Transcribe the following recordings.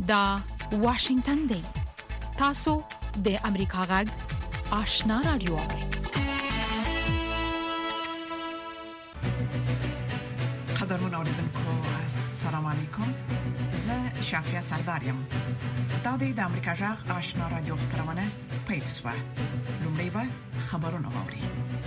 دا واشنگتن دی. تاسو د امریکا غږ آشنا رادیو اورئ. قدرمن اوریدونکو السلام علیکم. زه شافیا سردارم. دا د امریکا غږ آشنا رادیو خبرونه پیل شوه. لومړی به خبرونه واورئ.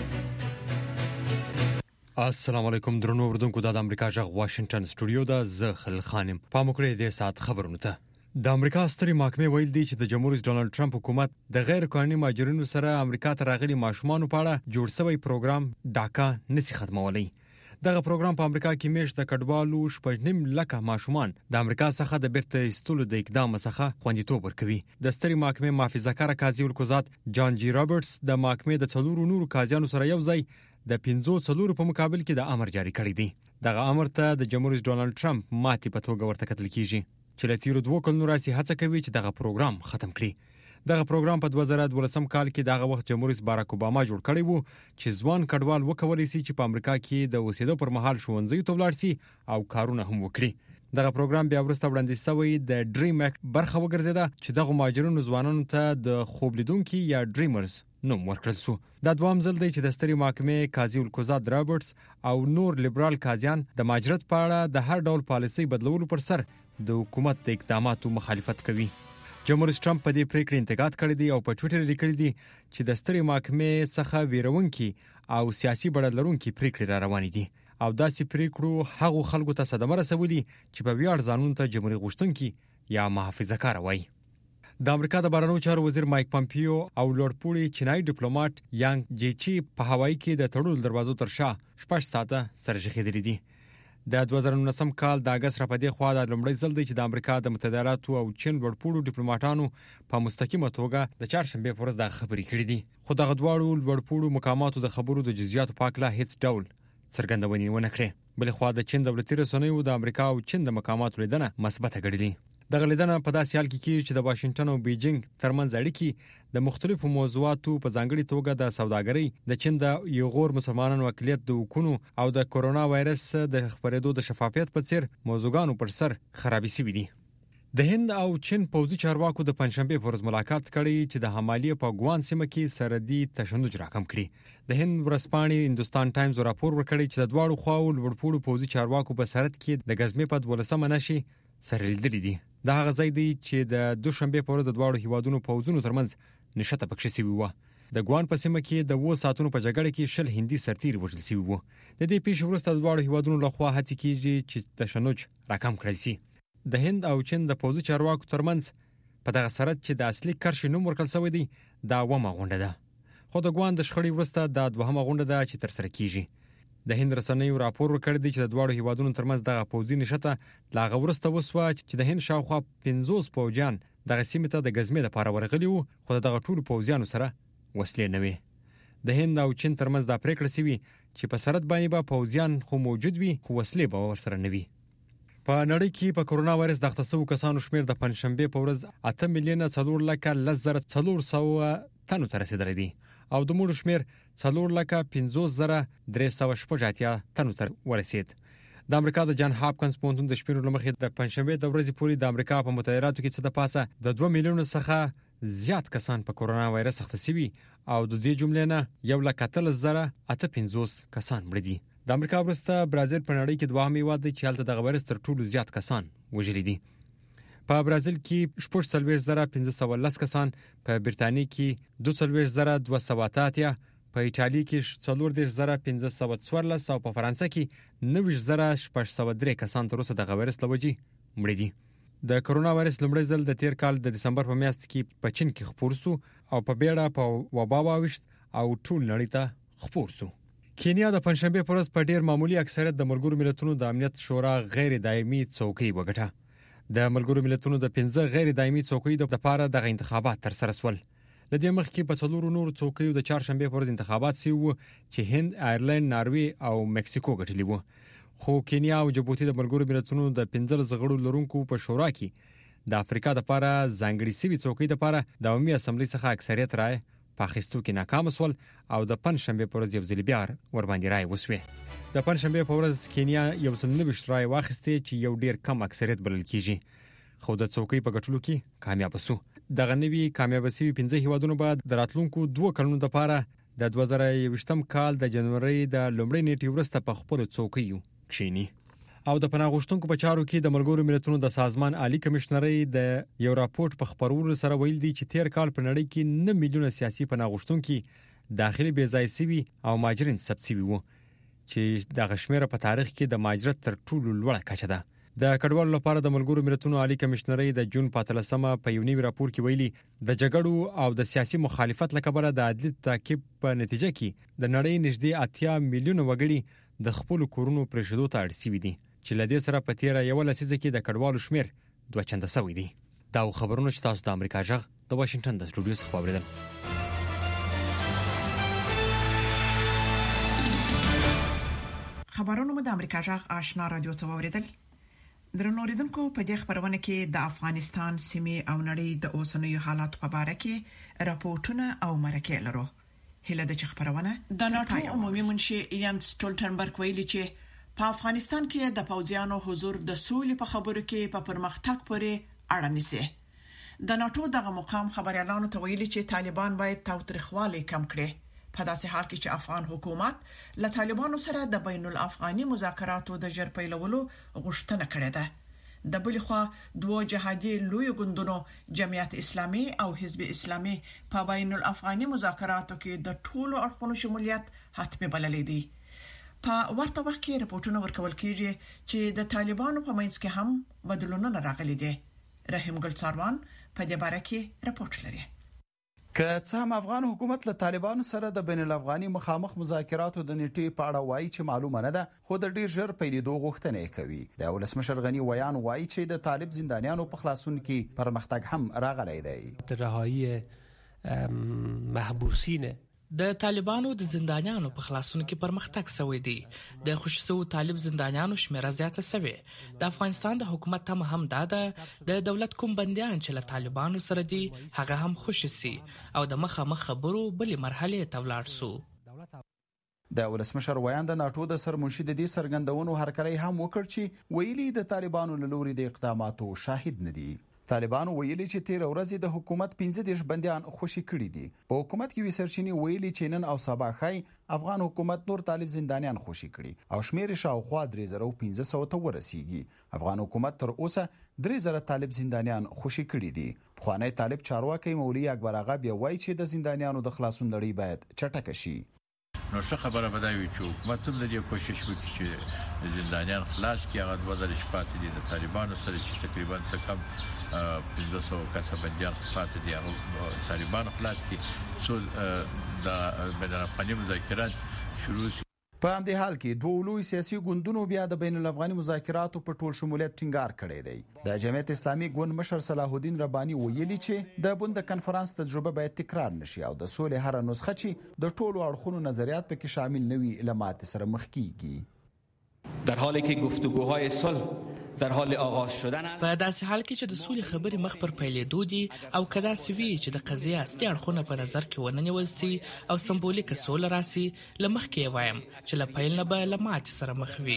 السلام علیکم درنو اوریدونکو. د امریکا غږ واشنگټن سټوډیو د زه خل خانم په مکړې د سات خبرونه ته. د امریکا ستري محکمې ویل دي چې د جمهور رئیس ډونالد ټرمپ حکومت د غیر قانوني مهاجرینو سره امریکا ته راغلي ماشومان په اړه جوړ شوی پروګرام ډاکا نسی ختمولای. دغه پروګرام په امریکا کې میشت د کډوالو 8.5 لک ماشومان د امریکا څخه د بیرته ایستلو د اقدام څخه خوندیتوب ورکوي. د ستري محکمې محافظه‌کار قاضي القضات جان جی رابرټس د محکمې د څلورو نورو قاضیانو سره یو ځای د 15 په مقابل کې د امر جاری کړی دی. دغه امر ته د جمهور رئیس ډونالد ټرمپ ماتې په توګه ورته کتل کیږي چې له تیرو 2 کلونو راځي هڅه کوي چې دغه پروګرام ختم کړي. دغه پروګرام په 2012 کال کې دغه وخت جمهور رئیس باراک اوباما جوړ کړی وو چې ځوان کډوال وکولای شي چې په امریکا کې د اوسېدو پر مهال ښوونځي ته ولاړ شي او کارونه هم وکړي. دغه پروګرام بیا وروسته وړاندې شوی د ډریم اکټ برخه وګرځیده چې دغه مهاجرینو ځوانانو ته د خوب لیدونکو یا ډریمرز نوم ورکړل شو. دا دوام ځل دی چې د ستري محکمې قاضي القضات رابرټس او نور لیبرال قاضیان د مهاجرت په اړه د هر ډول پالیسي بدلولو پر سر د حکومت د اقداماتو مخالفت کوي. جمهور رئیس ټرمپ په دې پریکړې انتقاد کړی دی او په ټوئیټر لیکلی دی چې د ستري محکمې څخه ویرونکي او سیاسي بڼه لرونکي پریکړې را روانې دي او داسې پریکړو هغو خلکو ته صدمه رسولي چې په ویاړ ځانونو ته جمهوریت غوښتونکي یا محافظه‌کار وایي. د امریکا د بهرنیو چارو وزیر مایک پامپیو او لوړپوړي چینایي ډیپلوماټ یانګ جیچی په هوایي کې د تړلو دروازو تر شا 6 ساعته سره ځخېدلي دي. د 2019 کال د اگست را پدې خوا د لومړی ځل دی چې د امریکا د متحده ایالاتو او چین لوړپوړو ډیپلوماټانو په مستقیمه توګه د چهارشنبه پر ورځ د خبرې کړې دي. خو دغه دواړو لوړپوړو مقاماتو د خبرو د جزئیاتو په اړه هیڅ ډول څرګندونې ونه کړې. بل خو د چین دولتي رسنیو د امریکا او چین د مقاماتو لیدنه مثبته ګڼلې. دغه لیدنه په داسې حال کې کیږي چې د واشنگټن او بیجینګ ترمنځ اړیکې د مختلفو موضوعاتو په ځانګړي توګه د سوداګرۍ، د چین د یوغور مسلمانانو اقلیت د حقوقو او د کورونا وایرس د خپرېدو د شفافیت په څیر موضوعاتو پر سر خرابې شوې دي. د هند او چین پوځي چارواکو د پنځشنبه پر ورځ ملاقات کړی چې د حمالې په ګوان سیمه کې سرحدي تشنج راکم کړي. د هند ورځپاڼې هندوستان ټایمز راپور ورکړی چې د دواړو خواو لوړپوړو پوځي چارواکو په سرحد کې د غزمې په 12مه نشي سره لیدلې دي. دا هغه ځای دی چې د دوشنبه په ورځ د دواړو هیوادونو پوځونو ترمنځ نشته پکښې شوی و. د ګوان په سیمه کې د 2 ساعتونو په جګړه کې 20 هندي سرتیري وژل شوي وو. د دې پیښې وروسته د دواړو هیوادونو لخوا هڅې کیږي چې تشنج راکم کړل شي. د هند او چین د پوځي چارواکو ترمنځ په دغه سرحد چې د اصلي کرښې نوم ورکړل شوی دی دا ومه غونډه ده. خو د ګوان د شخړې وروسته دا دوهمه غونډه ده چې ترسره کیږي. د هند رسنیو راپور ورکړی دی چې د دواړو هیوادونو ترمنځ دغه پوځي نشته لاغه ورسته وسوه چې د هند شاوخوا 50 پوځیان دغه سیمه ته د غزمې لپاره ورغلي وو، خو دغه ټول پوځیانو سره وسلې نه وي. د هند او چین ترمنځ دا پریکړه شوې چې په سرحد باندې به پوځیان خو موجود وي خو وسلې به ورسره نه وي. په نړۍ کې په کورونا وایرس د اخته کسانو شمیر د پنځشنبه په ورځ 8,4,400 تنو ته رسیدلی دی او د مړو شمیر 4,50,380 تنو ته ورسید. د امریکا د جان هاپکنز پوهنتون د شپږ لمخې د پنځشنبه د ورځې پورې د امریکا په متحده ایالاتو کې څه د پاسه د 2 میلیون څخه زیات کسان په کورونا وایرس اخته شوي او د دې جملې نه 1,4,850 کسان مړ دي. د امریکا وروسته برازیل په نړۍ کې دوهم هیواد دی چې هلته د وایرس تر ټولو زیات کسان وژلي دي. په برازیل کې 4,510 کسان، په برتانیې کې 2,280، په ایټالیا کې 4,514 او په فرانسه کې 9,603 کسان تر اوسه د وایرس له وجې مړ دي. د کورونا وایرس لومړی ځل د تیر کال د دسمبر په میاشت کې په چین کې خپور شو او په بیړه په وبا واوښت او ټول نړۍ ته خپور شو. کینیا د پنځشنبه پر ورځ په ډیر معمولی اکثریت د ملګرو ملتونو د امنیت شورا غیر دایمي څوکۍ وګټه. د ملګرو ملتونو د 15 غیر دایمي څوکۍ د لپاره د انتخابات تر سره شول. لدې مخکې په څلورو نور څوکیو د چهارشنبه پر ورځ انتخابات شوي وو چې هند، آیرلند، ناروې او مکسیکو ګټلي وو. خو کینیا او جبوتي د ملګرو ملتونو د 15 غړو لرونکو په شورا کې د افریقا لپاره ځانګړي سوي څوکۍ لپاره د عمومي اسمبلی څخه اکثریت رائے په اخیستو کې ناکام شول او د پنځشنبه پر ورځ یو ځل بیا ور باندې رائے وسوه. د پنځشنبه په ورځ کینیا یو څل 90 رائے واخیستې چې یو ډیر کم اکثریت بلل کیږي. خو د څوکۍ په ګټلو کې کامیاب شو. دغه نوی کامیاب شوی 15 هیوادونو بعد د راتلونکو 2 کلونو لپاره د 2021م کال د جنوري د لومړۍ نیټې وروسته په خپل څوکۍ کښینی. او د پناه غوښتونکو په چارو کې د ملګرو ملتونو د سازمان عالی کمشنري د یو راپورټ په خبرولو سره ویل دي چې تیر کال په نړۍ کې 9 میلیونه سیاسي پناه غوښتونکي داخلي بې ځای شوي او مهاجرین ثبت شوي وو چې د غشمیر په تاریخ کې د مهاجرت تر ټولو لوړه کچه ده. د کډوالو لپاره د ملګرو ملتونو عالی کمشنري د جون 14مه په یو نوي راپور کې ویلي د جګړو او د سیاسي مخالفت لکبره د عدالت تعقیب په نتیجه کې د نړۍ نږدې 80 میلیونه وګړي د خپل کورونو پرېښودو ته اړ شوي دي چې لدې سره په تیر یو لسیزه کې د کډوالو شمیر 2 چنده شوی دی. دا خبرونه چې تاسو د امریکا جغ د واشنگټن د سټوډیو څخه واوریدل. خبرونه مو د امریکا جغ آشنا رادیو څخه واوریدل. درنو اوریدونکو په دې خبرونه کې د افغانستان سیمې او نړۍ د اوسنیو حالاتو په اړه کې راپورټونه او مرکې لرو. هله د خبرونه د ناتو عمومي منشي یانس سټولټنبرګ ویلي چې په افغانستان کې د پوځیانو حضور د سولې په خبرو کې په پرمختګ پورې اړه نیسي. د ناتو دغه مقام خبريالانو ته ویلي چې طالبان باید تاوتریخوالی کم کړي په داسې حال کې چې افغان حکومت له طالبانو سره د بین الافغاني مذاکراتو د ژر پیلولو غوښتنه کړې ده. د بل خوا دوه جهادي لوی ګوندونو جمعیت اسلامي او حزب اسلامي په بین الافغاني مذاکراتو کې د ټولو اړخونو شمولیت حتمي بللې دي. په ورته وخت کې راپورټونه ورکول کیږي چې د طالبانو په منځ کې هم بدلونونه راغلي دي. رحیم ګل څاروان په دې باره کې راپورټ لري. که څه هم افغان حکومت له طالبانو سره د بین الافغاني مخامخ مذاکراتو د نیټې په اړه وایي چې معلومه نه ده، خو د ډیر ژر پیلېدو غوښتنه کوي. د ولسمشر غنی ویان وایي چې د طالب زندانیانو په خلاصون کې پرمختګ هم راغلی دی. د رهایی محبوسین د طالبانو د زندانیانو په خلاصون کې پرمختګ شوی دی. د خوشسو طالب زندانیانو شمیره زیاته شوی. د افغانستان د حکومت هم ده د دولت کوم بنديان چې له طالبانو سره دي هغه هم خوشي سي او د مخامخ خبرو بلې مرحله ته ولاړ سو. د ولسمشر ویان د ناتو د سرمنشي د دې سرګندونو هرکلی هم وکړ چې ویلي د طالبانو له لوري د اقداماتو شاهد نه دي. طالبانو ویلي چې تیر ورځ د حکومت 15 بنديان خوشي کړي دي. په حکومت کې وسرچینی ویلي چې نن او سبا خای افغان حکومت نور طالب زندانیان خوشي کړي او شمیر شاوخوا 3500 ته ورسیږي. افغان حکومت تر اوسه 3000 طالب زندانیان خوشي کړي دي. خوانی طالب چارواکي مولوی اکبر آغا بیا وایي چې د زندانیانو د خلاصون لړۍ باید چټک شي. نو څه خبره بدایي چې حکومت هم د دې کوشش وکړي چې زندانیان خلاص کړي. هغه بدل شپات دي د طالبانو سره چې تقریبا څه کم 1500 کسه بنديان پاتې دي. هغه طالبان خلاص کړي څو د بین الافغاني مذاکرات شروع شي. په همدې حال کې دوه لوی سیاسي ګوندونو بیا د بین الافغاني مذاکراتو په ټول شمولیت ټینګار کړی دی. د جمعیت اسلامي ګوند مشر صلاح الدین رباني ویلي چې د بوند کنفرانس تجربه باید تکرار نشي او د سولې هر نسخه چې د ټولو اړخونو نظریات پکې شامل نوي لمات سره مخ کیږي. در حالی که گفتگوهای صلح در حال آغاز شدن است. په داسې حال کې چې د سولې خبرې مخ پر پیلېدو دي او کدا سوي چې د قضیه اصلي اړخونه په نظر کې وننیول سي او سمبولیک سوله راسي لمخکې وایم چې له پیل نه به لمات سره مخ وي.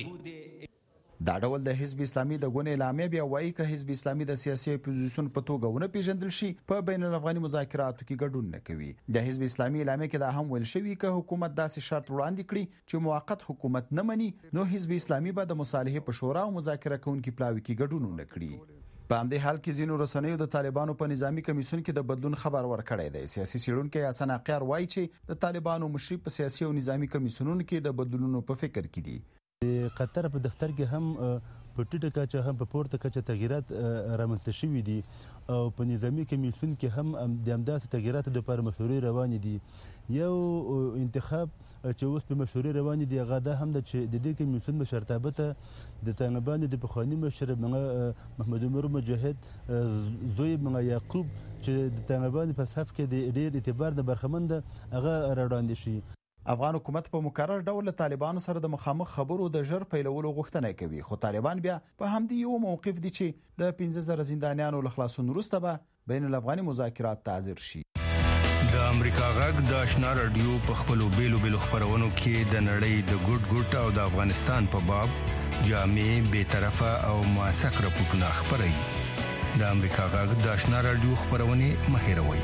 دا ډول د حزب اسلامي د ګوند اعلامیه بیا وایي چې حزب اسلامي د سیاسي اپوزیشن په توګه ونه پیژندل شي په بین الافغاني مذاکراتو کې ګډون نه کوي. د حزب اسلامي اعلامیه کې دا هم ویل شوی چې حکومت داسې شرط وړاندې کړي چې موقت حکومت نه مني نو حزب اسلامي به د مصالحې په شورا او مذاکره کوونکو پلاوي کې ګډون نه کړي. په همدې حال کې ځینو رسنیو د طالبانو په نظامی کمیسیون کې د بدلون خبر ورکړی دی. سیاسي څېړونکي حسن اقیار وایي چې د طالبانو مشري په سیاسي او نظامی کمیسیونونو کې د بدلونونو په فکر کې دي. قطر په دفتر کې هم په ټیټه کچه هم په پورته کچه تغیرات رامنځته شوي دي او په نظامی کمیسیون کې هم د همداسې تغیراتو لپاره مشورې روانې دي. یو انتخاب چې اوس په مشورې روانې دي هغه دا هم ده چې د دې کمیسیون مشرتابه ته د طالبانو د پخواني مشر محمد عمر مجاهد زوی یعقوب چې د طالبانو په صف کې د ډېر اعتبار د برخمن ده هغه راوړاندې شي. افغان حکومت په مکرر ډول طالبانو سره د مخامخ خبرو د ژر پیلولو غوښتنه کوي، خو طالبان بیا په همدې یو موقف دي چې د 15000 زندانیانو له خلاصون وروسته به بین الافغاني مذاکرات ته حاضر شي. د امریکا غږ د آشنا رادیو په خپلو بیلو خبرونو کې د نړۍ د ګډ او د افغانستان په باب جامع، بے طرفه او موثق راپورټونه خپروي. د امریکا غږ د آشنا رادیو خبرونه مهیروي.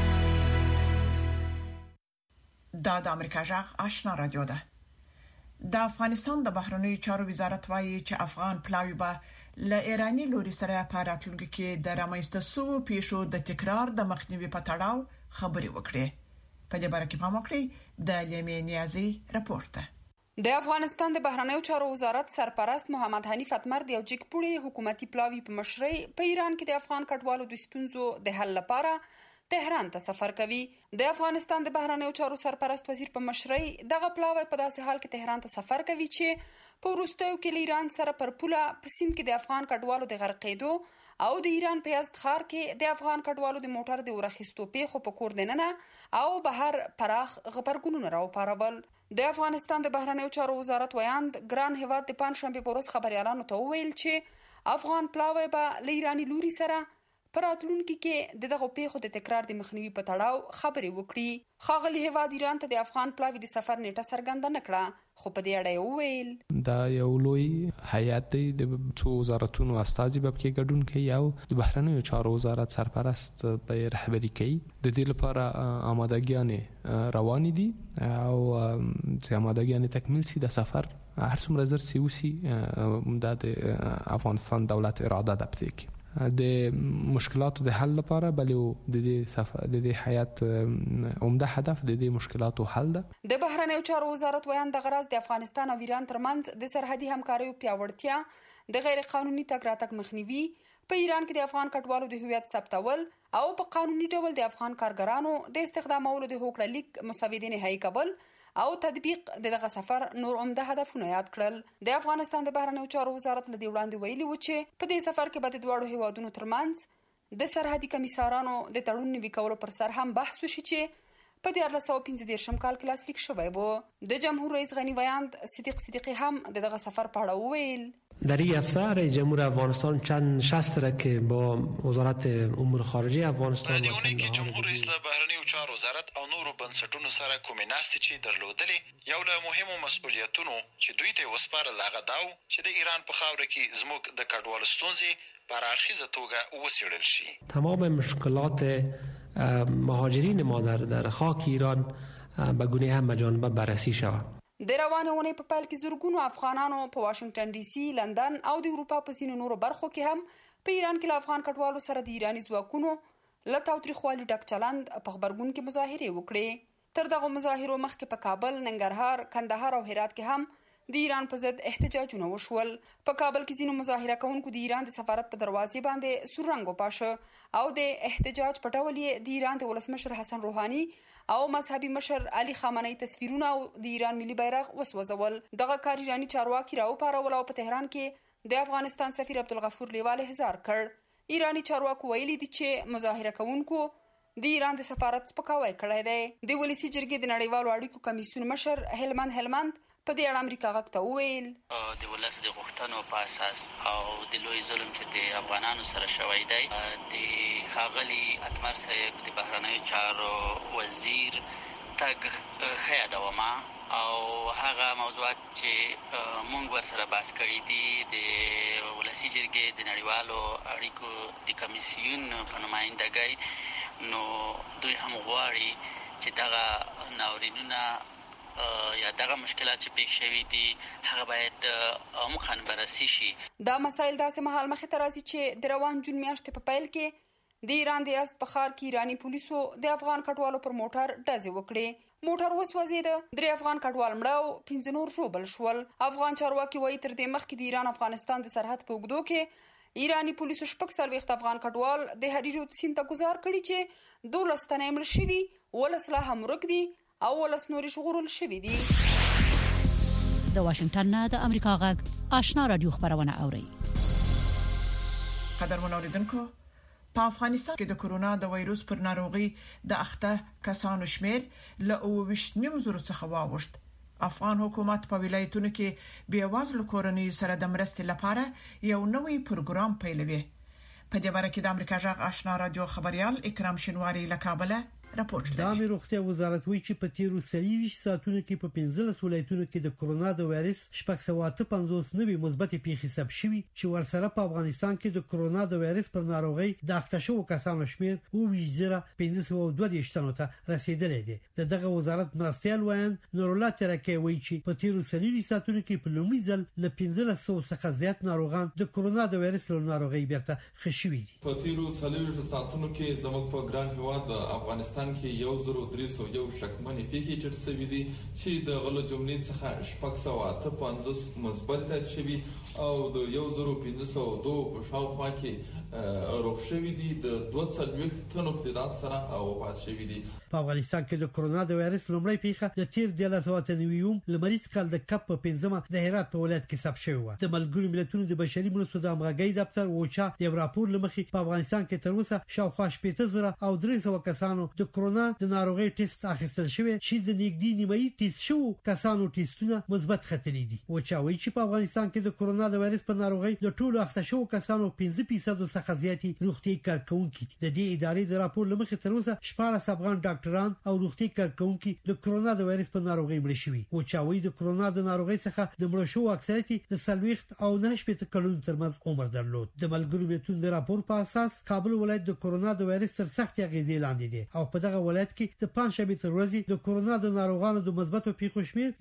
دا د امریکا غږ آشنا رادیو ده. د افغانستان د بهرنیو چارو وزارت وايي چې افغان پلاوی به له ایرانی لوري سره په راتلونکي کې د رامنځته شوو پیښو د تکرار د مخنیوي په تړاو خبري وکړي. په دې باره کې پام وکړئ د لیمې نیازي راپورته. د افغانستان د بهرنیو چارو وزارت سرپرست محمد حنیف اتمر د یو جګپوړي حکومتي پلاوی په مشرۍ په ایران کې د افغان کډوالو د ستونزو د حل لپاره تهران ته سفر کوي. د افغانستان د بهرنیو چارو سرپرست وزیر په مشرۍ دغه پلاوی په داسې حال کې تهران ته سفر کوي چې په وروستیو کې له ایران سره پر پوله په سیند کې د افغان کډوالو د غرقېدو او د ایران په یزد ښار کې د افغان کډوالو د موټر د ورخیستو پیښو په کور دننه او بهر پراخ غبرګونونه راوپارول. د افغانستان د بهرنیو چارو وزارت ویاند ګران هیواد د پنځشنبه په ورځ خبريالانو ته وویل چې افغان پلاوی به له ایرانی لوري سره پر راتلونکي کې دغه پیښو د تکرار د مخنیوي په تړاو خبرې وکړي. ښاغلي هیواد ایران ته د افغان پلاوی د سفر نیټه څرګنده نکړه، خو په دې اړه وویل دا یو لوی هیئت دی د څو وزارتونو استازي به کې ګډون کوي او د بهرنیو چارو وزارت سرپرست به رهبري کوي. د دې لپاره آمادګیانې روانې دي او چې آمادګیانې تکمیل سي د سفر هر څومره زر سي وسی د افغانستان دولت اراده ده پدې د مشکلاتو د حل لپاره بلې د دې حیات عمده هدف د دې مشکلاتو حل ده. د بهرنیو چارو وزارت ویاند د غرض د افغانستان او ایران ترمنځ د سرحدي همکاریو پیاوړتیا، د غیر قانوني تګ راتګ مخنیوي، په ایران کې د افغان کډوالو د هویت ثبتول او په قانوني ډول د افغان کارګرانو د استخدامولو د هوکړه لیک مسودې نهایی کول او تطبیق دغه سفر نور عمده هدفونه یاد کړل. د افغانستان د بهرنیو چارو وزارت لدی وړاندې ویلي و چې په دې سفر کې به د دوه هیوادونو ترمنځ د سرحدي کمیسارانو د تړون نوي کولو پر سر هم بحث وشي چې په 1915 کال کې لاسلیک شوی و. د جمهور رئیس غنی ویاند صدیق صدیقی هم دغه سفر په اړه وویل. در این هفته رئیس جمهور افغانستان چند نشست را که با وزارت امور خارجه افغانستان د دیونه کې جمهور رئیس له بهرنیو چارو وزارت او نورو بنسټونو سره کومې ناستې چې درلودلې، یو له مهمو مسؤلیتونو چې دوی ته وسپارل هغه دا و چې د ایران په خاوره کې زموږ د کډوالو ستونزې په هررخیزه توګه وڅېړل شي. تمام مشکلات مهاجرین ما در خاک ایران به گونه هم مجانبه بررسی شود. د روانه ونې په پیل کې زورګونو افغانانو په واشنگټن ډي سي، لندن او د اروپا په ځینو نورو برخو کې هم په ایران کې له افغان کډوالو سره د ایرانی ځواکونو له تاوتریخوالي ډک چلند په خبرګون کې مظاهرې وکړې. تر دغه مظاهرو مخکې په کابل، ننګرهار، کندهار او هرات کې هم د ایران په ضد احتجاجونه وشول. په کابل کې ځینو مظاهره کوونکو د ایران د سفارت په دروازې باندې سور رنګ وپاشه او د احتجاج په ډول یې د ایران د ولسمشر حسن روحاني او مذهبي مشر علي خامنه‌ای تصویرونه او د ایران ملي بیرغ وسوځول. دغه کار ایرانی چارواکي راوپارول او په تهران کې د افغانستان سفیر عبدالغفور لیوال احضار کړ. ایرانی چارواکو ویلي دي چې مظاهره کوونکو د ایران د سفارت سپکاوی کړی دی. د ولسی جرګې د نړیوالو اړیکو کمیسیون مشر هلمند په دې اړه امریکا غږ ته وویل د ولس د غوښتنو په اساس او د لوی ظلم چې د افغانانو سره شوی دی، د ښاغلي اتمر صاحب د بهرنیو چارو وزیر تګ ښه یادومه او هغه موضوعات چې مونږ ورسره بحث کړي دي د ولسی جرګې د نړیوالو اړیکو د کمیسیون په نمایندګۍ، نو دوی هم غواړي چې دغه ناورینونه یا دغه مشکلات چې پیښ شوي دي هغه باید عموماً بررسي شي. دا مسایل داسې مهال مخې ته راځي چې د روان جون میاشتې په پیل کې د ایران د یزد په ښار کې ایرانی پولیسو د افغان کډوالو پر موټر ډزې وکړې. موټر وسوځېد، 3 افغان کډوال مړه او 15 نور ژوبل شول. افغان چارواکي وایي تر دې مخکې د ایران افغانستان د سرحد په اوږدو کې ایرانی پولیسو 40 افغان کډوال د هریرود سیند ته گذار کړي چې 12 تنه مړه شوي، 12 لا هم ورک دي او 12 نور ژغورل شوي دي. د واشنگټن نه د امریکا غږ آشنا رادیو خبرونه اوري. قدرمن اوریدونکو، په افغانستان کې د کورونا د وایروس پر ناروغي د اخته کسانو شمیر له 29,000 څخه واوښت. افغان حکومت په ولایتونو کې بیوازلو کورنیو سره د مرستې لپاره یو نوی پروګرام پیلوي. په دې باره کې د امریکا غږ آشنا رادیو خبريال اکرام شینواری له کابل راپور د عامه روغتیا وزارت وایي چې په تیرو 23 ساعتونو کې په 15 ولایتونو کې د کورونا د وایرس 658 نوي مثبت پیښې ثبت شوي چې ورسره په افغانستان کې د کورونا د وایرس پر ناروغي د اخته شوو کسانو شمیر او 1522 تنو ته رسیدلی دی. دغه وزارت مرستيال وایي نور الله ترکه وایي چې په تیرو 23 ساعتونو کې په لومړي ځل له 1500 څخه زیات ناروغان د کورونا د وایرس له ناروغي بیرته خښوي دي. په تیرو 23 ساعتونو کې زموږ په ګران هیواد افغانستان کې 1301 شکمنې پیښې چټ شوې دي چې د غلو جملې څخه 658 مثبت تایید شوي او د 1502 په شاوخوا کې روغ شوي دي د 240 تنو تعداد سره وفات شوي دي. په افغانستان کې د کورونا د وایرس لومړی پیښه د تیر 1990 لمریز کال د کپ په 15 د هرات په ولایت کې ثبت شوې و. د ملګرو ملتونو د بشري مرستو د همغږۍ دفتر اوچا د راپور لمخې په افغانستان کې تر اوسه شاوخوا 80,000 او 300 کسانو د کورونا د ناروغۍ ټیسټ اخیستل شوی چې د نږدې نیمایي ټیسټ شو کسانو ټیسټونه مثبت ختلي دي. اوچا وایي چې په افغانستان کې د کورونا د وایرس په ناروغۍ د ټولو اخته شو کسانو 5% څخه زیاتې روغتي کارکونکي دي. د دې ادارې د راپور لمخې تر اوسه 14 افغان ډاکټران او روغتي کارکونکي د کورونا د وایرس په ناروغۍ مړ شوي. اوچا وایي د کورونا د ناروغۍ څخه د مړ شو اکثریت د 40 او 90 کلونو ترمنځ عمر درلود. د ملګرو ملتونو د راپور په اساس کابل ولایت د کورونا د وایرس تر سخت اغیزې لاندې دی او په دغه ولایت کې د پنځشنبه تر ورځې د کورونا د ناروغانو د مثبتو پیښو شمېر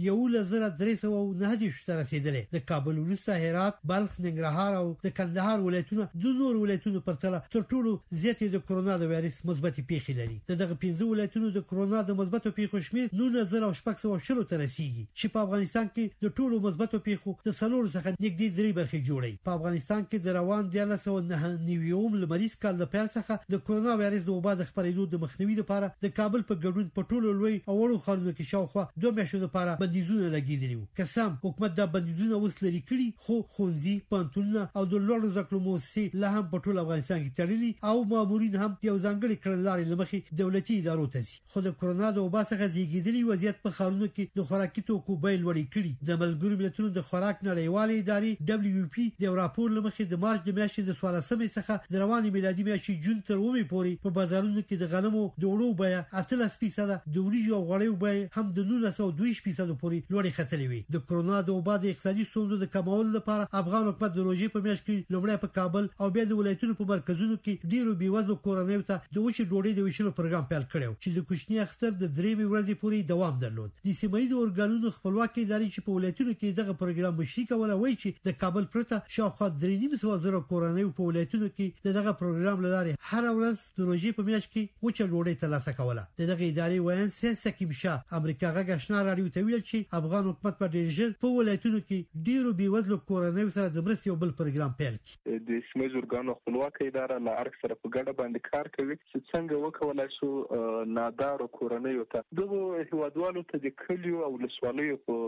1309 ته رسیدلی. د کابل وروسته هرات، بلخ، ننګرهار او د کندهار ولایتونه د نور ولایتونو پرتله تر ټولو زیاتې د کورونا د وایرس مثبت پیښې لري. دغه 15 ولایتونو د کورونا د مثبتو پیښو شمېر 9600 ته رسیدي چې په افغانستان کې د ټولو مثبتو پیښو د 3 څخه نږدې 3 برخې جوړي. په افغانستان کې د روان 1990 لمریز کال د پیل څخه د کورونا وایرس د وبا د خپرېدو د مخنیوي لپاره د کابل په ګډون په ټولو لوی او وړو ښارونو کې شاوخوا 2 میاشتو لپاره بندیزونه لګیدلي وو. قسم حکومت دا بندیزونه اوس لري کړي خو ښوونځي، پوهنتونونه او د لوړو زده کړو مؤسسې لا هم په ټول افغانستان کې تړلي او مامورین هم یو ځانګړي کړنلارې لمخې دولتي ادارو ته ځي. خو د کورونا د وبا څخه زیږیدلي وضعیت په ښارونو کې د خوراکي توکو بیې لوړې کړي. د ملګرو ملتونو د خوراک نړیوالې ادارې WFP د راپور لمخې د مارچ د میاشتې د 14 څخه د رواني میلادي میاشتې جون تر 9 پورې په بازارونو کې د غنمو د وړو بیه 18% د وریجو او غوړیو بیه هم د 19.2% پورې لوړې ختلې وي. د کورونا د وبا د اقتصادي ستونزو د کمولو لپاره افغان حکومت د روزي په میاشت کې لومړی په کابل او بیا د ولایتونو په مرکزونو کې ډیرو بیوزلو کورنیو ته د وچې ډوډۍ د ویشلو پروګرام پیل کړو چې د کوچني اختر د 3 ورځې پورې دوام درلود. د سیمایي د اورګانونو خپلواکي ادارې چې په ولایتونو کې دغه پروګرام مشري کوله وایي چې د کابل پرته شاوخوا 3.5 کورنیو په ولایتونو کې دغه پروګرام لاره هر ورځ د روزي په میاشت کې وچه ډوډۍ ترلاسه کوله. دغه ادارې وایي سکیم شاه امریکا غږ آشنا رادیو ته ویل چې افغان حکومت په ډیر ژر په ولایتونو کې ډیرو بیوزلو کورنیو سره د مرستې یو بل پروګرام پیل کړي. د سیمایي اورګانو خپلواکي اداره له ارګ سره په ګډه باندې کار کوي چې څنګه وکولای شو نادار کورنیو ته دغه هیوادوالو ته د کلیو او لسوالیو په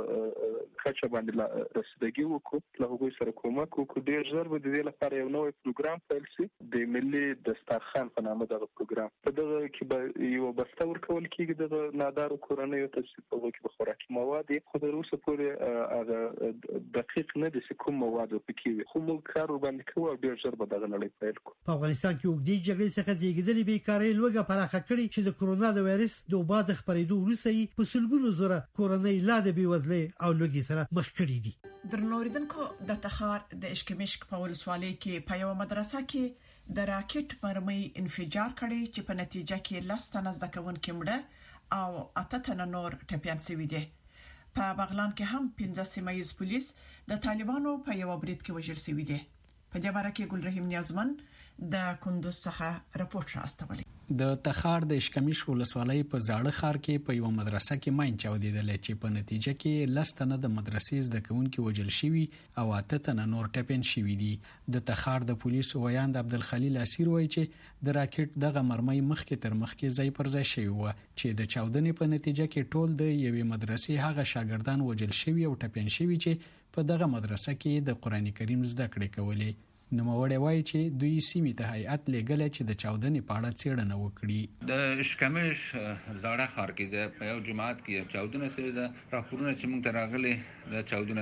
کچه باندې رسیدګي وکړو. له هغوی سره کومک وکړو. ډیر ژر به د دې لپاره یو نوی پروګرام پیل شي د ملي دسترخوان په نامه دغه پروګرام. په دغه کې به یو بسته ورکول کېږي د نادار کورنیو ته چې په هغه کې به خوراکي مواد خو تر اوسه پورې هغه دقیق نه دي چې کوم مواد پکې وي خو موږ کار وړاندې کوو او ډیر ژر به دغه لړۍ پیل کړو. په افغانستان کې اوږدې جګړې څخه زیږیدلې بیکارۍ لوږه پراخه کړې چې د کورونا د وایرس د وبا د خپرېدو وروسته په سلګونو زره کورنۍ لا د بېوزلۍ او لوږې سره مخ کړي دي. درنوریدونکو د تخار د اشکمشک په ولسوالۍ کې په یو مدرسه کې د راکټ مرمۍ انفجار کړي چې په نتیجه کې 10 تنه زده کوونکي مړه او 8 تنه نور ټپيان شوي دي. په بغلان کې هم 15 سیمایي پولیس د طالبانو په یو برید کې وژل شوي دي. په دې باره کې ګل رحیم نیازمن د کندوز څخه راپور راستولی. د تخار د اشکمش ولسوالۍ په زاړه ښار کې په یو مدرسه کې ماین چاودیدل چې په نتیجه کې 10 تنه د مدرسې زده کوونکي وژل شوي او 8 تنه نور ټپین شوي دي. د تخار د پولیسو ویاند عبدالخلیل اسیر وایي چې د راکټ دغه مرمۍ مخکې تر مخکې ځای پر ځای شوی و چې د چاودنې په نتیجه کې ټول د یوې مدرسې هغه شاګردان وژل شوي او ټپین شوي چې په دغه مدرسه کې د قران کریم زده کړې کولې. نوموړی وایي چې دوی سیمې ته هیئت لېږلی چې د چاودنې په اړه څېړنه وکړي. د اشکمش زاړه ښار کې د یو جماعت کې چاودنه سوې ده. راپورونه چې موږ ته راغلي د چاودنه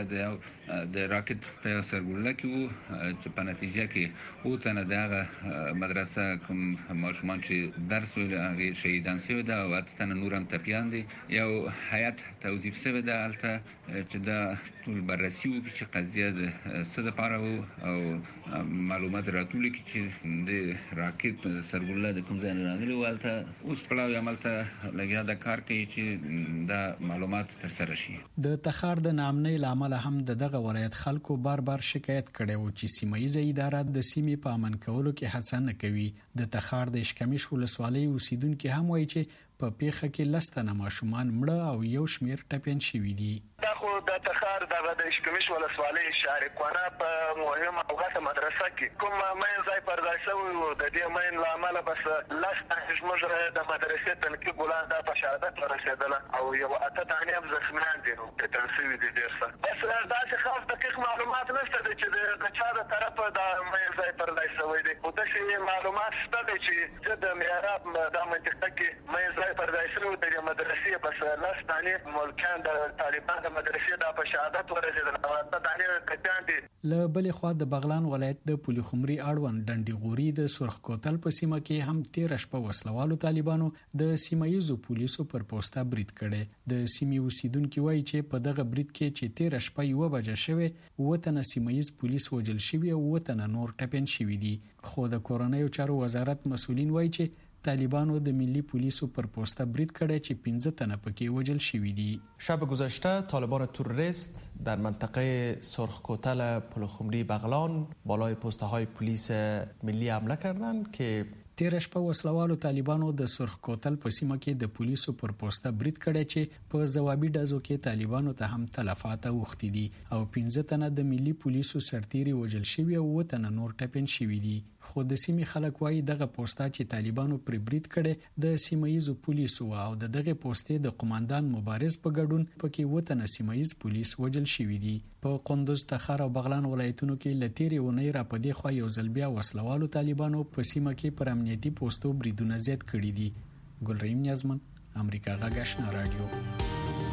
د راکټ په سرګوله کې وو چې په نتیجه کې اووه تنه د هغه مدرسه کوم ماشومان چې درس ویل هغه شهیدان شوي ده او اته تنه نور هم ټپیان دي. یو هیئت توظیف شوی ده هلته چې د ټول بررسي وکړي چې قضیه د څه دپاره وو او معلومات راټول کړي چې د راکټ په سرګوله د کوم ځای نه راغلي وو. هلته اوس پړاو عملته لګیا د کار کوي چې دا معلومات ترسره شي. د تخار د ناامنۍ له امله هم دغه ولایت خلکو بار شکایت کړی و چې سیمه ییزه اداره د سیمې په امن کولو کې هڅه نه کوي. د تخار د اشکمش ولسوالۍ اوسیدونکي هم وایي چې په پیښه کې 10 تنه ماشومان مړه او یو شمیر ټپیان شوي دي. دا خو د تخار د اشکمش ولسوالۍ شارقونه په مهمه او غټه مدرسه کې کوم مین ځای پر ځای شوی و. د دې مین له امله بس 10 تنه زموږ د مدرسې تنقیب ګلان دا په شهادت ورسېدله او یو اته تنه هم زخمیان دي نو ټپیان شوي دي ډېر څه. بس داسې خاص دقیق معلومات نشته دی چې د چا د طرفه د مین ځای پر ځای شوی دی. خو داسې معلومات شته دی چې زه د معراب دا منطقه کې مین ځای پر ځای شوی د مدرسې بس 10 تنه ملکان د طالبان د مدرسې دا په شهادت ورسېدل او اته تنه ټپیان دي. له بلې خوا د بغلان ولایت د پلخمري اړوند ډنډي غوري د سرخ کوتل په سیمه کې هم 13 شپه وسلوالو طالبانو د سیمه ییزو پولیسو پر پوسټه برید کړي. د سیمې اوسیدونکو وایي چې په دغه برید کې چې 13 شپه یو بجه شوه وته سیمه ییز پولیس وجل شوی او وته نور ټپین شوی دي. خو د کورنیو چارو وزارت مسؤلین وایي چې طالبانو د ملی پولیسو پر پوسته برید کړی چې 15 تنه پکې وجل شوي دي. شب گذشته طالبان تروریست در منطقه سرخ کوتل پلخمری بغلان بالای پوسته های پلیس ملی حمله کردند که 13 شپه وسلوالو طالبانو د سرخ کوتل په سیمه کې د پولیسو پر پوسته برید کړی چې په ځوابي ډزو کې طالبانو ته هم تلفات اوښتي دي او 15 تنه د ملي پولیسو سرتیري وجل شوي او 7 تنه نور ټپین شوي دي. خو د سیمې خلک وایي دغه پوسټه چې طالبانو پر برید کړي د سیمه ییزو پولیسو او دغه پوسټې د قوماندان مبارز په ګډون پکې 7 تنه سیمه ییز پولیس وجل شوي دي. په قندوز، تخار او بغلان ولایتونو کې لتیري ونې را پدې خو یو ځل بیا وسلوالو طالبانو په سیمه کې پر امنیتي پوسټو بریدونه زیات کړي دي. ګلریم نیازمن، امریکا غږ آشنا رادیو.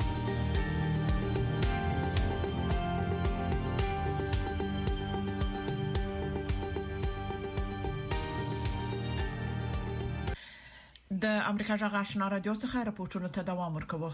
د امریکا غږ آشنا رادیو څخه راپورټونه ته دوام ورکوي.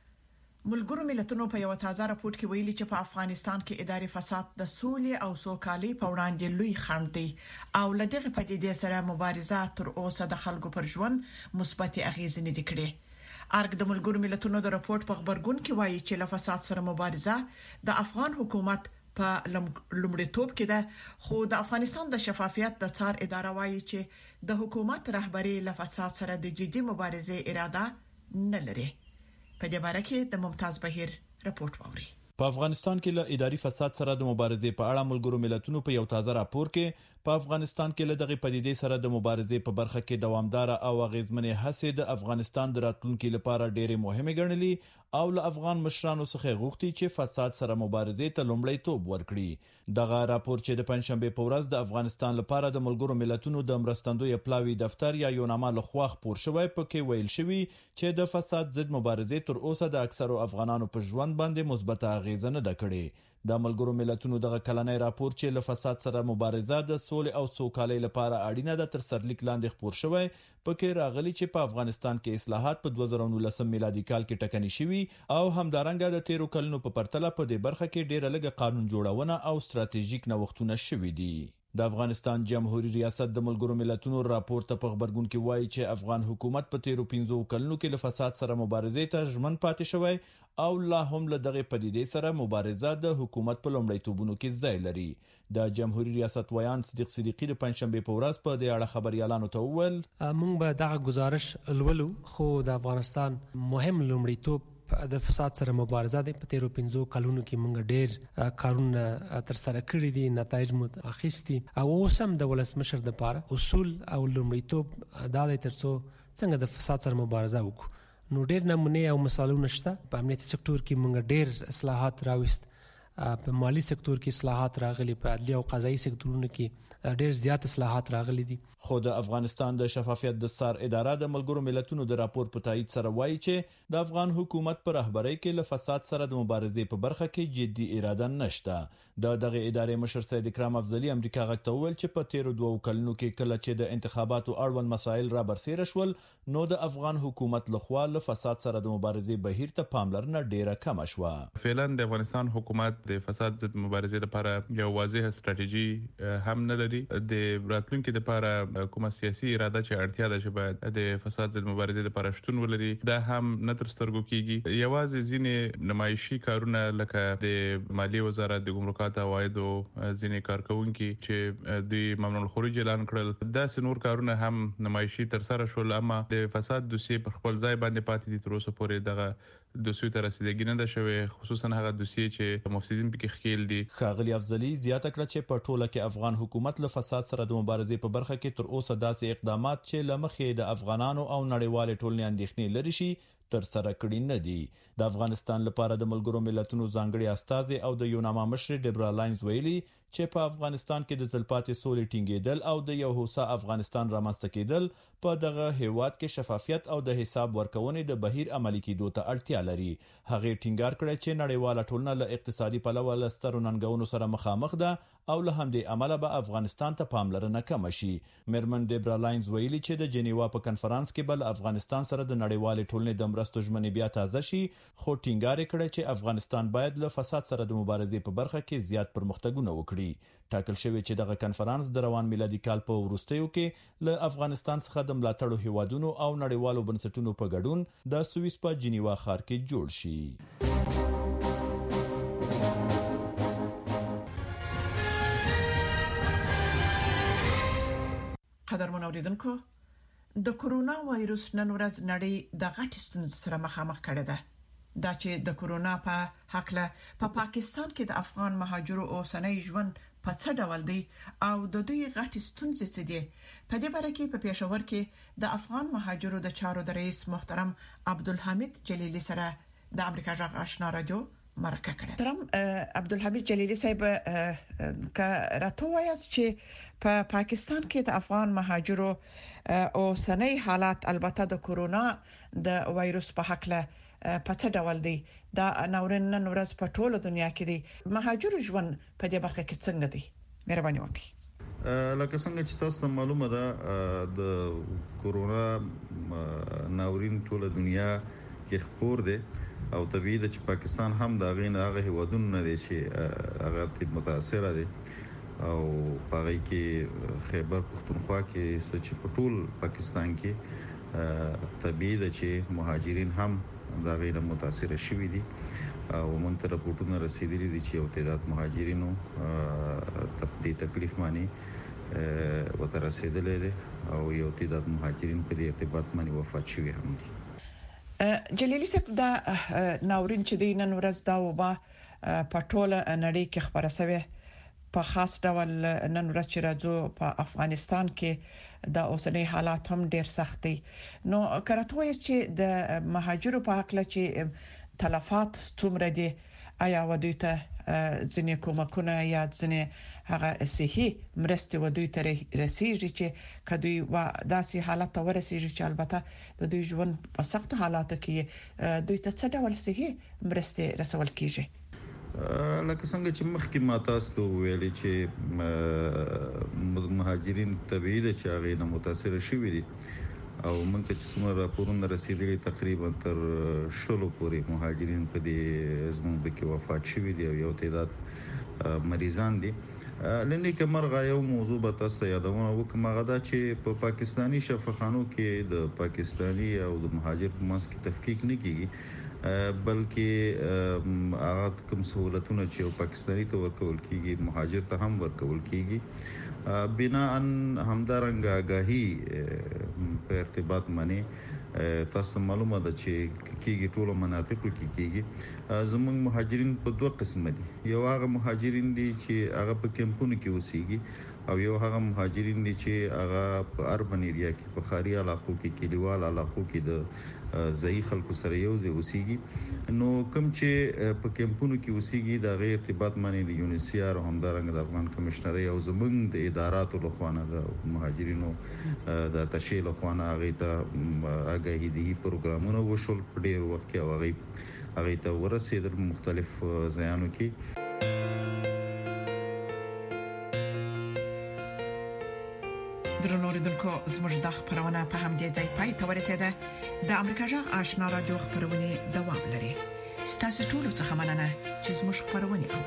ملګرو ملتونو په یو تازه راپورټ کې ویلي چې په افغانستان کې اداري فساد د سولې او سوکالۍ په وړاندې لوی خنډ دی او لدغه پدیدې سره مبارزه تر اوسه د خلکو پر ژوند مثبت اغیزې نه کړي. ارګ د ملګرو ملتونو د راپورټ په خبرګون کې وایي چې له فساد سره مبارزه د افغان حکومت په لومړیتوب کې ده، خو د افغانستان د شفافیت د څار اداره وایي چې د حکومت رهبری له فساد سره د جدي مبارزې اراده نه لري. په دې باره کې د ممتاز بهیر راپورټ ووري. په افغانستان کې له اداري فساد سره د مبارزې په اړه ملګرو ملتونو په یو تازه راپور کې په افغانستان کې له دغه پدیدې سره د مبارزې په برخه کې دوامدار او اغیزمنې هڅې د افغانستان د راتلونکو لپاره ډېرې مهمه ګڼلې او له افغان مشرانو څخه غوښتي چې فساد سره مبارزې ته لومړیتوب ورکړي. دغه راپور چې د پنځشنبه په ورځ د افغانستان لپاره د ملګرو ملتونو د مرستندوی پلاوی دفتر یا یوناما لخوا خپور شوی پکې ویل شوی چې د فساد ضد مبارزې تر اوسه د اکثرو افغانانو په ژوند باندې مثبت اغیزه نه ده کړې. د ملګرو ملتونو دغه کلنۍ راپور چې له فساد سره مبارزه د سولې او سوکالۍ لپاره اړینه ده تر سرلیک لاندې خپور شوی پکې راغلي چې په افغانستان کې اصلاحات په 2019 میلادي کال کې ټکني شوي او همدارنګه د 13 کلونو په پرتله په دې برخه کې ډېر لږ قانون جوړونه او ستراتیژیک نوښتونه شوي دي. د افغانستان جمهوریت ریاست د ملګرو ملتونو راپور ته په خبرګون کې وایي چې افغان حکومت په 13 کلونو کې له فساد سره مبارزې ته ژمن پاتې شوی او لا هم له دغه پدیدې سره مبارزه د حکومت په لومړیتوبونو کې ځای لري. د جمهوریت ریاست ویان صدیق صدیقی د پنځشنبه په ورځ په دې اړه خبريالانو ته وویل موږ به دغه گزارش لولو، خو د افغانستان مهم لومړیتوب د فساد سره مبارزه ده. په 13 کلونو کې موږ ډېر کارونه تر سره کړی دي، نتایج مو اخیستي او اوس هم د ولسمشر د لپاره اصول او لومړیتوب دا د ترڅو څنګه د فساد سره مبارزه وکړو. نو ډېر نمونه او مثالونه شته. په امنیتي سکتور کې موږ ډېر اصلاحات راوست په مالی سکتور کې اصلاحات راغلي، په عدلي او قضایي سکتورونو کې ډېر زیات اصلاحات راغلي دي. خو د افغانستان د شفافیت د سار اداره د ملګرو ملتونو د راپور په تایید سره وایي چې د افغان حکومت پر رهبرۍ کې له فساد سره د مبارزې په برخه کې جدي اراده نشته. دغه ادارې مشر سید اکرام افضلی امریکا غږ ته وویل چې په تیرو 2 کلونو کې کله چې د انتخاباتو اړوند مسایل را برسېره شول، نو د افغان حکومت لخوا له فساد سره د مبارزې بهیر ته پاملرنه ډیره کم شوه. فعلا د افغانستان حکومت د فساد ضد مبارزې لپاره یو واضح ستراتیژي هم نه لري. د راتلونکو لپاره کومه سیاسي اراده چې اړتیا ده چې باید د فساد ضد مبارزې لپاره شتون ولري، دا هم نه تر سترګو کیږي. یوازې ځینې نمایشي کارونه لکه د مالیې وزارت د ګمرکات عوایدو ځینې کارکونکي چې د ممنوع الخروج اعلان کړل، دا سنور کارونه هم نمایشي تر سره شول، اما د فساد دوسیې پر خپل ځای باندې پاتې دي. تر اوسه پورې دغه دوسیې ته رسیدګي نه ده شوې، خصوصا هغه دوسیې چې مفسدین پکې ښکیل دي. ښاغلي افضلی زیاته کړه چې په ټوله کې افغان حکومت له فساد سره د مبارزې په برخه کې تر اوسه داسې اقدامات چې لمخې د افغانانو او نړیوال ټولنې اندېښنې لري شي تر سره کړی نه دي. د افغانستان لپاره د ملګرو ملتونو ځانګړي استازي او د یوناما مشر ډیبرا لاینز ویلي چې په افغانستان کې د تلپاتې سولې ټینګېدل او د یو هوسا افغانستان رامنځته کېدل په دغه هیواد کې شفافیت او د حساب ورکونې د بهیر عملي کېدو ته اړتیا لري. هغه ټینګار کړی چې نړیواله ټولنه له اقتصادي پلوه له سترو ننګونو سره مخامخ ده او له همدې امله به افغانستان ته پاملرنه کم شي. میرمن ډیبرا لاینز ویلي چې د جنیوا په کنفرانس کې بل افغانستان سره د نړیوال ټولنې د مرستو ژمنې بیا تازه شي، خو ټینګار کړی چې افغانستان باید له فساد سره د مبارزې په برخه کې زیات پرمختګونه وکړي. ټاکل شوی چې دغه کنفرانس د روان میلادي کال په وروستیو کې له افغانستان څخه د ملاتړو هیوادونو او نړیوالو بنسټونو په ګډون د سوئیس په جنیوا ښار کې جوړ شي. قدرمن اوریدونکو، د کورونا وایروس نن ورځ نړۍ د غټ ستونزې سره مخامخ کړې ده. دا چې د کورونا په حق له پاکستان کې د افغان مهاجرو اوسنۍ ژوند په څه ډول دی او د دوی غټ ستونزې څه دي، په دې باره کې په پېښور کې د افغان مهاجرو د چارو د رئیس محترم عبدالحمید جلیلی سره د امریکا غږ آشنا رادیو مرکه کړه. ترم عبدالحمید جلیلی صاحب، که راته وایاست چې په پاکستان کې د افغان مهاجرو اوسنۍ حالات البته د کورونا د وایروس په حق له په څه ډول دی، دا نن ورځ په ټوله دنیا کې دی، مهاجرو ژوند په دې برخه کې څنګه دی؟ مهرباني وکړئ. لکه څنګه چې تاسو ته معلومه ده، د کورونا ناورین ټوله دنیا کې خپور دی او طبيعي ده چې پاکستان هم د هغه هیوادونو نه دی چې هغه متاثر دي او هغه کې خیبر پختونخوا کې چې په ټول پاکستان کې طبيعي ده چې مهاجرین هم دا غیر متاثر شوي دي او موږ ته راپورټونه رسیدلي دي چې یو تعداد مهاجرینو د تکلیف معنی وته رسیدلې دي او یو تعداد مهاجرین په دې ارتباط باندې وفات شوي هم دي. جلیلی صاحب، دا ناورین چې د نن ورځ دا وبا په ټوله نړۍ کې خبره شوه، په خاص ډول نن ورځ چې راځو په افغانستان کې د اوسنۍ حالات هم ډیر سخت دي. نو کراته چې د مهاجرو په حق له چې تلفات څومره دي، آیا ودوی ته ځینې کومکونه یا ځینې هغه صحي مرستې ودوی ته رسیږي چې کدوی و داسې حالت ته ورسیږي چې البته د دوی ژوند په سختو حالاتو کې دوی ته څه ډول صحي مرستې رسول کیږي؟ لکه څنګه چې مخکې ما تاسو ته ویلي چې مهاجرین طبيعي ده چې هغه نه متاثر شوي دي او موږ ته چې څومره راپورونه رسیدلي تقریبا تر 10 پورې مهاجرین په دې زموږ کې وفات شوي دي او یو تعداد مریضان دي. لنی کمرغه یو موضوع به تاسو یادونه وکم، هغه دا چې په پاکستانی شفاخانو کې د پاکستانی او د مهاجر په منځ کې تفکیک نه کیږي، بلکې هغه کوم سہولتونه چې پاکستانی ته ورکول کیږي مهاجر ته هم ورکول کیږي، بنا ان همدارنګ آگاهی په ارتباط باندې تاسو معلومه ده چې کیږي ټول مناطقو کې کیږي. زموږ مهاجرین په دوه قسم دي، یو هغه مهاجرین دي چې هغه په کمپونو کې اوسېږي او یو هغه مهاجرین دي چې هغه په اربن ایریا کې په ښاري علاقو کې کلیوال علاقو کې د ځای خلکو سره یو ځای اوسېږي. نو کوم چې په کمپونو کې اوسېږي د غیر ارتباط معنی د یونیسیار همدارنګ د افغان کمشنري او زمنګ د اداراتو لخوانه د مهاجرینو د تشکیل لخوانه هغه ته اګاهي دي پروګرامونه وشول په ډیر وخت کې هغه ته ورسېدل مختلف ځایانو کې. درنو لیدونکو زموږ د خبرونه په همدې ځای پای ته ورسېده. د امریکا جغ آشنا رادیو خبرونه دوام لري. ستاسو ټول څه مننه چې زموږ خبرونه